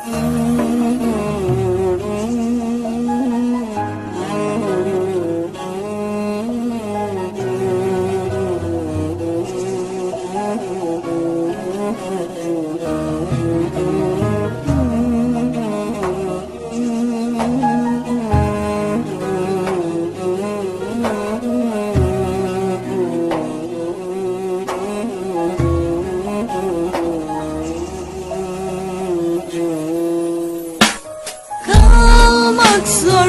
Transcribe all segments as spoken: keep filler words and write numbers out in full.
Kalmak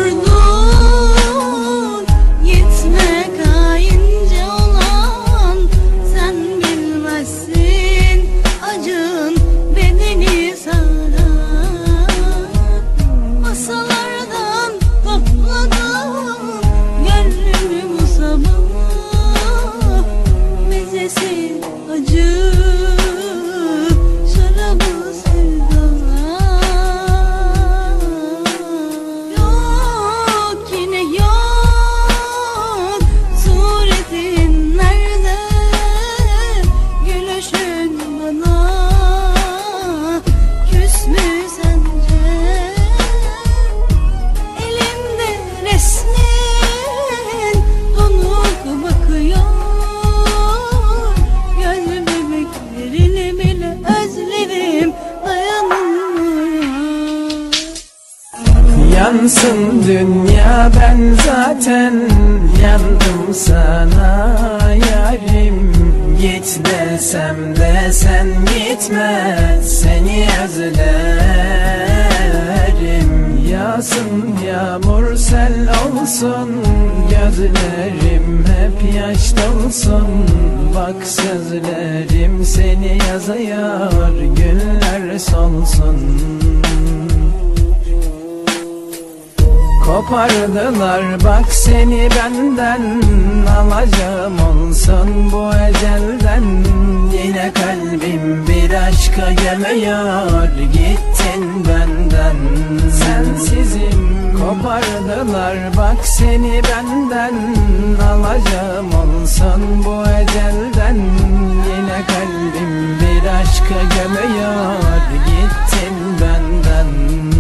zordur, gitmek haince olan. Sen bilmezsin acın bedeni sarar. Masalardan topladım gönlümü bu sabah. Mezesi acı şarabı sevda. Yansın dünya, ben zaten yandım sana yarim. Git desem de sen gitme, seni özlerim. Yağsın yağmur sel olsun, gözlerim hep yaş dolsun. Bak sözlerim seni yazıyor, güller solsun. Kopardılar bak seni benden, alacağım olsun bu ecelden. Yine kalbim bir aşka gömüyor, gittin benden sensizim. Kopardılar bak seni benden, alacağım olsun bu ecelden. Yine kalbim bir aşka gömüyor, gittin benden.